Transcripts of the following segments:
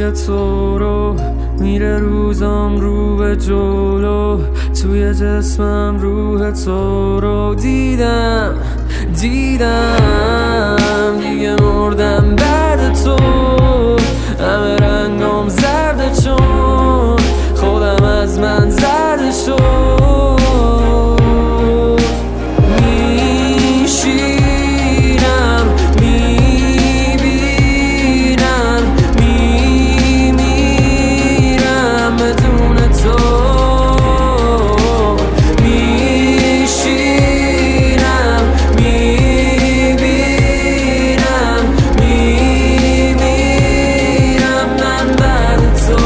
روی تو رو میره روزم رو به جلو، توی جسمم روح تو رو دیدم دیگه مردم بعد تو، همه رنگام زرده چون خودم از من زرده شد. میشینم میبینم میمیرم بدون تو، میشینم میبینم میمیرم من بعد تو.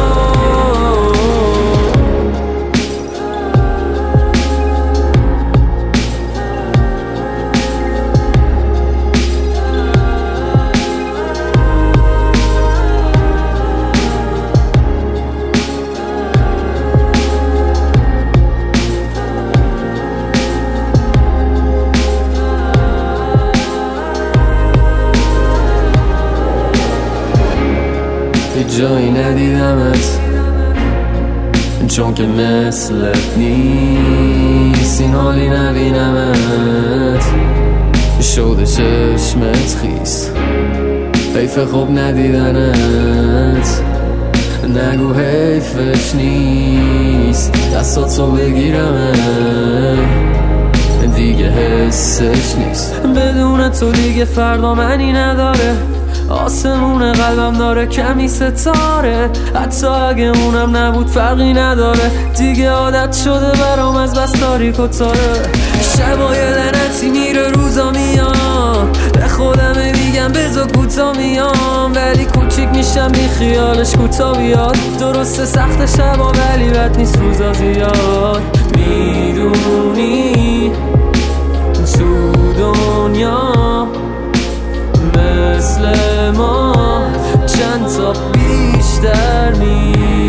جایی ندیدمت چون که مثلت نیست، این حالی نبینمت شده چشمت خیس، حیف خوب ندیدنت، نگو حیفش نیست دستاتو بگیرمه دیگه حسش نیست. بدون تو دیگه فردا منی نداره، آسمون قلبم داره کمی ستاره، حتی اگه اونم نبود فرقی نداره، دیگه عادت شده برام از بس تاریک و تاره. شبای لعنتی میره روزا میام، به خودم میگم بزا کوتا میام، ولی کوچیک میشم بی خیالش کوتا بیاد. درسته سخت شبا ولی بد نیست روزا زیاد. میدونی تو دنیا مثل ما چند تا بیشتر نیست.